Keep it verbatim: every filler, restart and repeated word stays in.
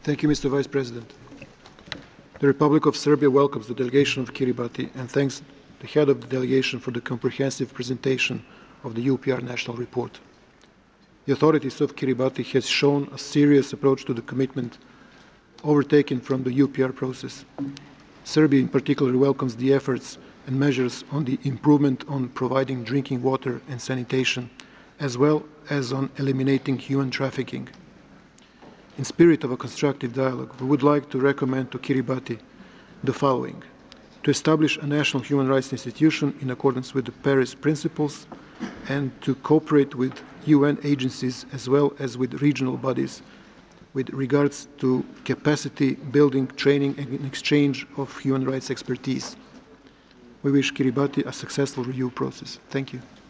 Thank you, Mister Vice President. The Republic of Serbia welcomes the delegation of Kiribati and thanks the head of the delegation for the comprehensive presentation of the U P R National Report. The authorities of Kiribati have shown a serious approach to the commitment overtaken from the U P R process. Serbia in particular welcomes the efforts and measures on the improvement on providing drinking water and sanitation, as well as on eliminating human trafficking. In spirit of a constructive dialogue, we would like to recommend to Kiribati the following: to establish a national human rights institution in accordance with the Paris Principles and to cooperate with U N agencies as well as with regional bodies with regards to capacity building, training and exchange of human rights expertise. We wish Kiribati a successful review process. Thank you.